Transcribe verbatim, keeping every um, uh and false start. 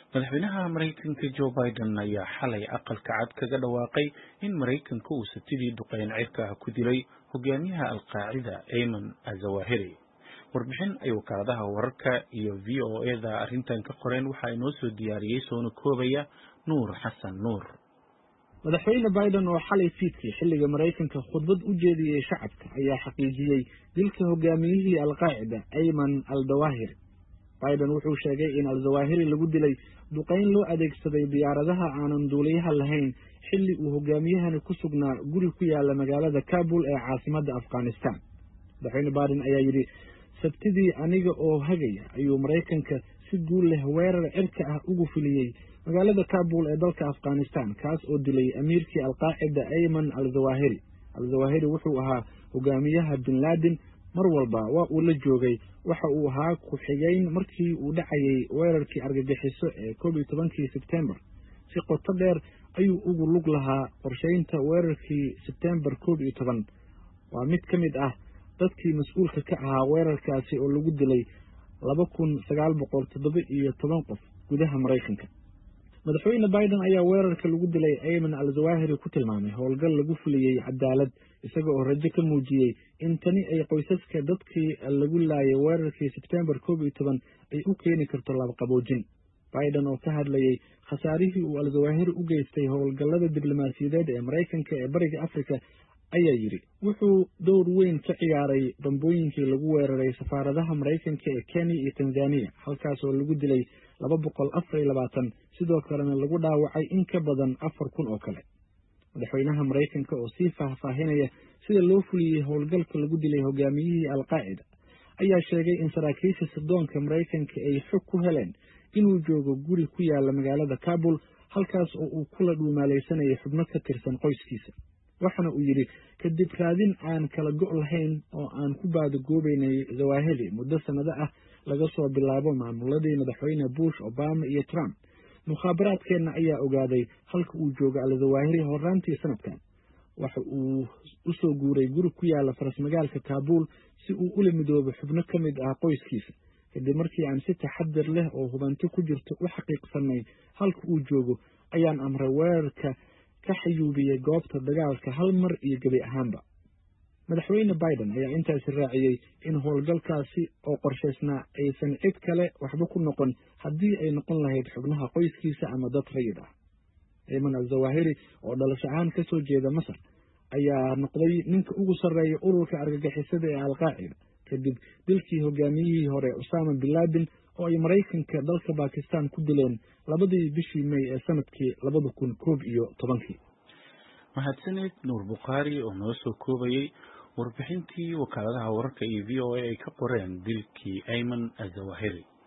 madaxweynaha Mareykanka Joe Biden ayaa xalay aqalka cad kaga dhawaaqay in Mareykanka uu sabtidii duqeyn cirka ah ku dilay hogaamiyaha Al-Qaacida Ayman al-Zawahiri. Warbixin ay wakaaladaha wararka iyo V O A-da arrintan ka qoreen waxaa inoo soo diyaariyey soona koobaya Nuur Xasan Nuur. madaxweyne Biden oo xalay fiidkii xilliga Mareykanka khudbad u jeediyey shacabka ayaa xaqiijiyey dilka hogaamiyihii Al-Qaacida Ayman al-Zawahiri. Biden wuxuu sheegay in al-Zawahiri lagu dilay duqeyn loo adeegsaday diyaaradaha aanan duuliyaha lahayn xilli uu hogaamiyahani ku sugnaa guri ku yaala magaalada Kabul ee caasimadda Afghanistan. madaxweyne Biden ayaa yidhi sabtidii aniga oo hagaya ayuu Mareykanka si guul leh weerar cirka ah ugu fuliyey magaalada Kabul ee dalka Afghanistan kaas oo dilay amiirkii Al-Qaacida Ayman al-Zawahiri. al-Zawahiri wuxuu ahaa hogaamiyaha bin Laden mar walba waa uu la joogay waxa uu ahaa ku-xigeyn markii uu dhacayay weerarkii argagixiso ee koob iyo tobankii Sebtembar. si qoto dheer ayuu ugu lug lahaa qorsheynta weerarkii Sebtembar koob iyo toban. waa mid ka mid ah dadkii mas-uulka ka ahaa weerarkaasi oo lagu dilay laba kun sagaal boqol toddoba iyo toban qof gudaha Mareykanka. madaxweyne Biden ayaa weerarka lagu dilay Ayman al-Zawahiri ku tilmaamay howlgal lagu fuliyey cadaalad isaga oo rajo ka muujiyey in tani ay qoysaska dadkii lagu laayay weerarkii Sebtembar koob iyo toban ay u keeni karto labaqaboojin. Biden oo ka hadlayay khasaarihii uu al-Zawahiri u geystay howlgallada diblomaasiyadeed ee Mareykanka ee bariga Afrika ayaa yidhi wuxuu dowr weyn ka ciyaaray bambooyinkii lagu weeraray safaaradaha Mareykanka ee Kenya iyo Tanzania halkaas oo lagu dilay laba boqol afar iyo labaatan sidoo kalena lagu dhaawacay in ka badan afar kun oo kale. madaxweynaha Mareykanka oo sii faahfaahinaya sida loo fuliyey howlgalka lagu dilay hogaamiyihii Al-Qaacida ayaa sheegay in saraakiisha sirdoonka Mareykanka ay xog ku heleen inuu joogo guri ku yaala magaalada Kabul halkaas oo uu kula dhuumaalaysanayay xubno ka tirsan qoyskiisa. waxaana uu yidhi kadib raadin aan kala go' lahayn oo aan ku baadagoobaynay Zawahiri muddo sanado ah laga soo bilaabo maamuladii madaxweyne Bush, Obama iyo Trump, mukhaabaraadkeenna ayaa ogaaday halka uu joogo al-Zawahiri horraantii sanadkan. waxa uu u soo guuray guri ku yaala faras-magaalka Kabul si uu ula midoobo xubno ka mid ah qoyskiisa. kadib markii aan si taxadir leh oo hubanti ku jirto u xaqiiqsanay halka uu joogo ayaan amray weerarka ka xayuubiyey goobta dagaalka hal mar iyo gebi ahaanba. madaxweyne Biden ayaa intaasi raaciyey in howlgalkaasi oo qorshaysnaa aysan cid kale waxba ku noqon haddii ay noqon lahayd xubnaha qoyskiisa ama dad rayid ah. Ayman al-Zawahiri oo dhalasho ahaan ka soo jeeda Masar ayaa noqday ninka ugu sarreeya ururka argagixisada ee Al-Qaacida kadib dilkii hogaamiyihii hore Osama bin Laden oo ay Mareykanka dalka Bakistan ku dileen labadii bishii May ee sanadkii labada kun koob iyo tobankii. mahadsanid Nuur Bukhari oo noo soo koobayay warbixintii wakaaladaha wararka iyo V O A ay ka qoreen dilkii Ayman al-Zawahiri.